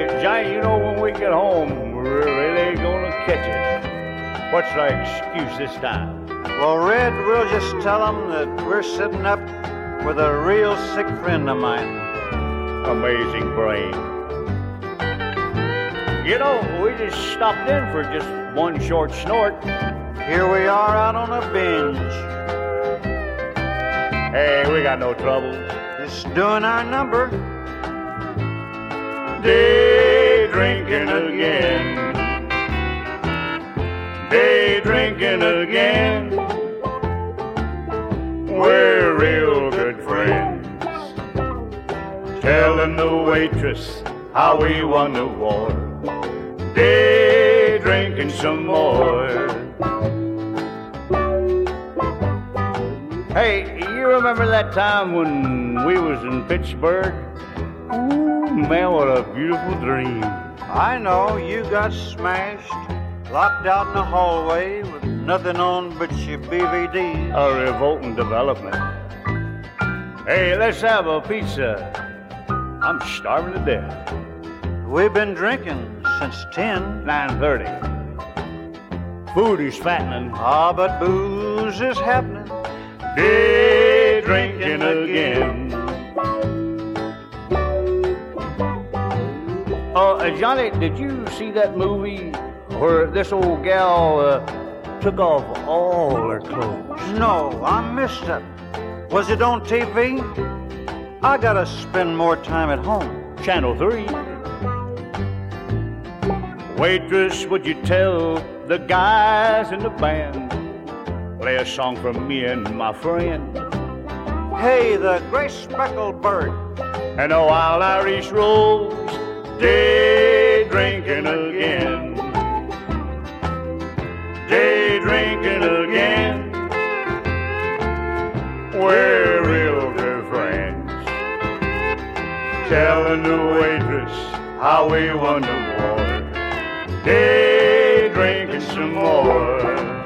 Hey, Johnny, you know when we get home, we're really gonna catch it. What's our excuse this time? Well, Red, we'll just tell them that we're sitting up with a real sick friend of mine. Amazing brain. You know, we just stopped in for just one short snort. Here we are out on a binge. Hey, we got no troubles. Just doing our number. Day drinking again. Day drinking again. We're real good friends. Telling the waitress how we won the war. Day drinking some more. Hey, you remember that time when we was in Pittsburgh? Ooh, man, what a beautiful dream. I know, you got smashed, locked out in the hallway with nothing on but your BVD. A revolting development. Hey, let's have a pizza. I'm starving to death. We've been drinking since 10. 9:30. Food is fattening. Ah, but booze is happening. Day drinking again. Johnny, did you see that movie where this old gal took off all her clothes? No, I missed it. Was it on TV? I gotta spend more time at home. Channel 3. Waitress, would you tell the guys in the band, play a song from me and my friend? Hey, the gray speckled bird. And a wild Irish rose, day drinking again. Day drinking again. We're real good friends. Telling the waitress how we won the war. Day drinking some more.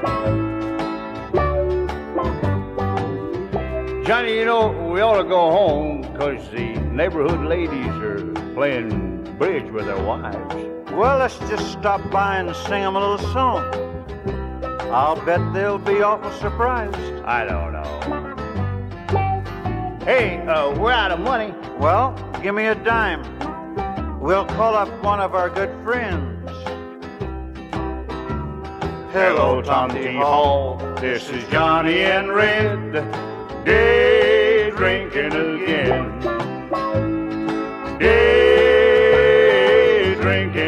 Johnny, you know, we ought to go home because the neighborhood ladies are playing bridge with their wives. Well, let's just stop by and sing them a little song. I'll bet they'll be awful surprised. I don't know. Hey, we're out of money. Well, give me a dime. We'll call up one of our good friends. Hello, Tom T. Hall. This is Johnny and Red. Day drinking again. Day drinking